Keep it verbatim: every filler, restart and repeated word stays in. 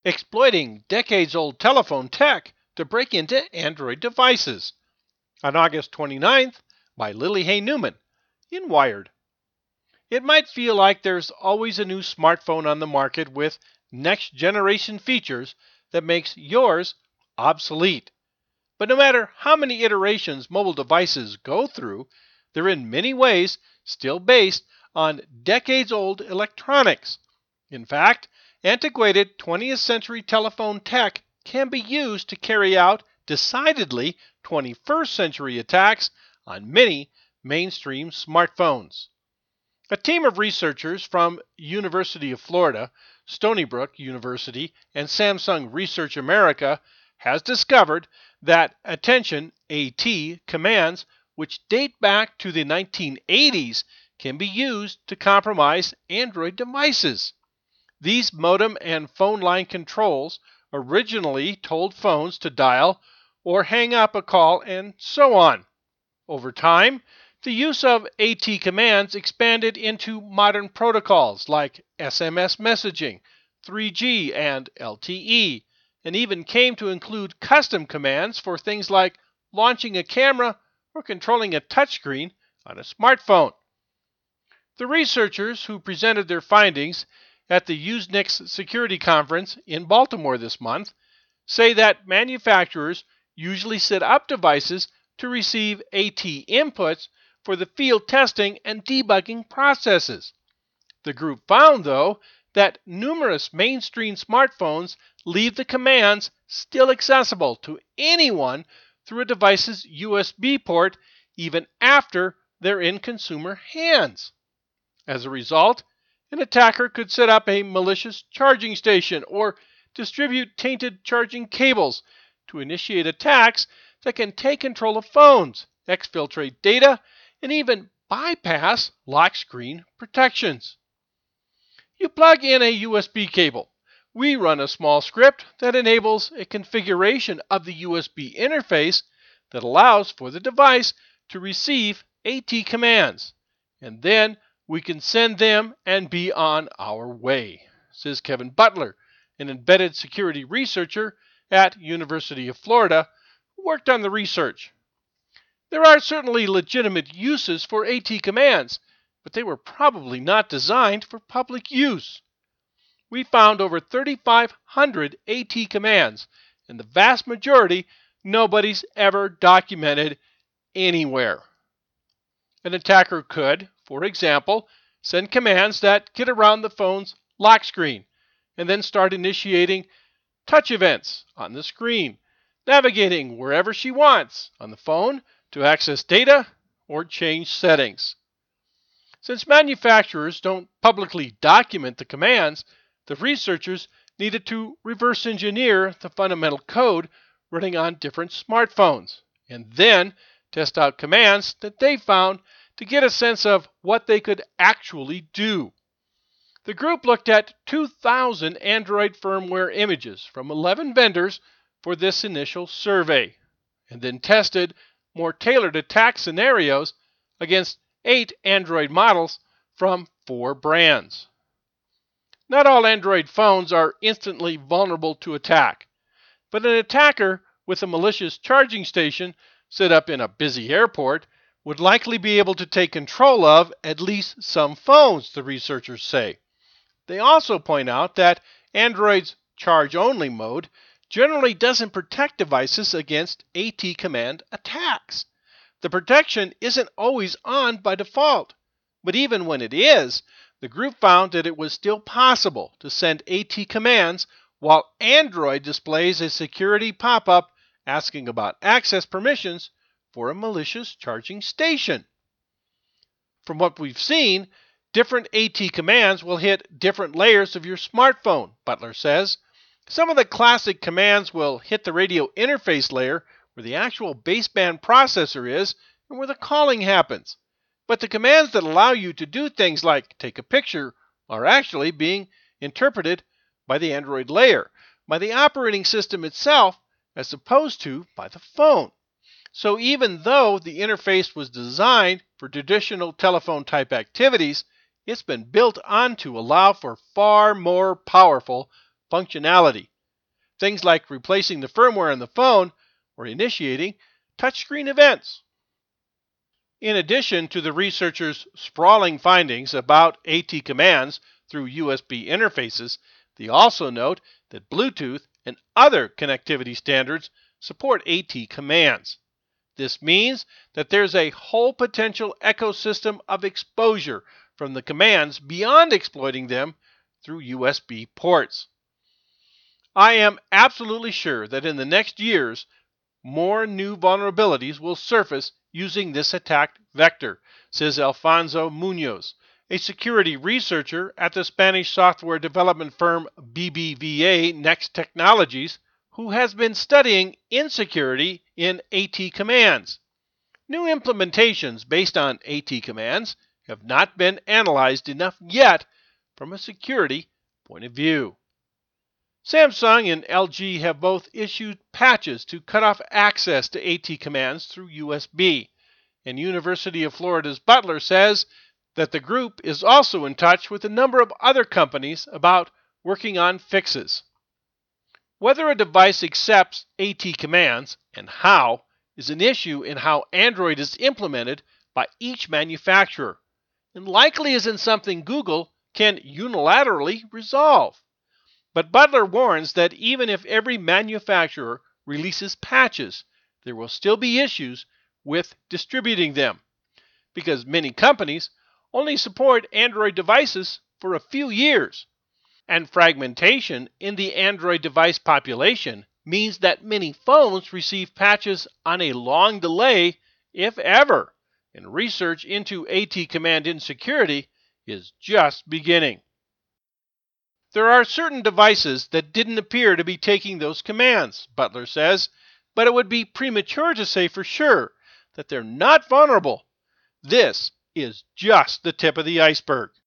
exploiting decades-old telephone tech to break into Android devices, on August twenty-ninth by Lily Hay Newman in Wired. It might feel like there's always a new smartphone on the market with next-generation features that makes yours obsolete. But no matter how many iterations mobile devices go through, they're in many ways still based on decades-old electronics. In fact, antiquated twentieth century telephone tech can be used to carry out decidedly twenty-first century attacks on many mainstream smartphones. A team of researchers from University of Florida, Stony Brook University, and Samsung Research America has discovered that attention AT commands which date back to the nineteen eighties can be used to compromise Android devices. These modem and phone line controls originally told phones to dial or hang up a call and so on. Over time, the use of AT commands expanded into modern protocols like S M S messaging, three G, and L T E, and even came to include custom commands for things like launching a camera or controlling a touchscreen on a smartphone. The researchers who presented their findings at the Usenix Security Conference in Baltimore this month say that manufacturers usually set up devices to receive AT inputs for the field testing and debugging processes. The group found, though, that numerous mainstream smartphones leave the commands still accessible to anyone through a device's U S B port even after they're in consumer hands. As a result, an attacker could set up a malicious charging station or distribute tainted charging cables to initiate attacks that can take control of phones, exfiltrate data, and even bypass lock screen protections. You plug in a U S B cable. We run a small script that enables a configuration of the U S B interface that allows for the device to receive AT commands, and then we can send them and be on our way, says Kevin Butler, an embedded security researcher at University of Florida who worked on the research. There are certainly legitimate uses for AT commands, but they were probably not designed for public use. We found over thirty-five hundred AT commands, and the vast majority nobody's ever documented anywhere. An attacker could, for example, send commands that get around the phone's lock screen and then start initiating touch events on the screen, navigating wherever she wants on the phone to access data or change settings. Since manufacturers don't publicly document the commands, the researchers needed to reverse engineer the fundamental code running on different smartphones, and then test out commands that they found to get a sense of what they could actually do. The group looked at two thousand Android firmware images from eleven vendors for this initial survey, and then tested more tailored attack scenarios against eight Android models from four brands. Not all Android phones are instantly vulnerable to attack, but an attacker with a malicious charging station set up in a busy airport would likely be able to take control of at least some phones, the researchers say. They also point out that Android's charge-only mode generally doesn't protect devices against AT command attacks. The protection isn't always on by default, but even when it is, the group found that it was still possible to send AT commands while Android displays a security pop-up asking about access permissions for a malicious charging station. From what we've seen, different AT commands will hit different layers of your smartphone, Butler says. Some of the classic commands will hit the radio interface layer where the actual baseband processor is and where the calling happens. But the commands that allow you to do things like take a picture are actually being interpreted by the Android layer, by the operating system itself, as opposed to by the phone. So even though the interface was designed for traditional telephone type activities, it's been built on to allow for far more powerful functionality things like replacing the firmware on the phone or initiating touchscreen events. In addition to the researchers' sprawling findings about AT commands through U S B interfaces, they also note that Bluetooth and other connectivity standards support AT commands. This means that there's a whole potential ecosystem of exposure from the commands beyond exploiting them through U S B ports. I am absolutely sure that in the next years, more new vulnerabilities will surface using this attack vector, says Alfonso Munoz, a security researcher at the Spanish software development firm B B V A Next Technologies, who has been studying insecurity in AT commands. New implementations based on AT commands have not been analyzed enough yet from a security point of view. Samsung and L G have both issued patches to cut off access to AT commands through U S B, and University of Florida's Butler says that the group is also in touch with a number of other companies about working on fixes. Whether a device accepts AT commands and how is an issue in how Android is implemented by each manufacturer, and likely isn't something Google can unilaterally resolve. But Butler warns that even if every manufacturer releases patches, there will still be issues with distributing them, because many companies only support Android devices for a few years. And fragmentation in the Android device population means that many phones receive patches on a long delay, if ever, and research into AT command insecurity is just beginning. There are certain devices that didn't appear to be taking those commands, Butler says, but it would be premature to say for sure that they're not vulnerable. This is just the tip of the iceberg.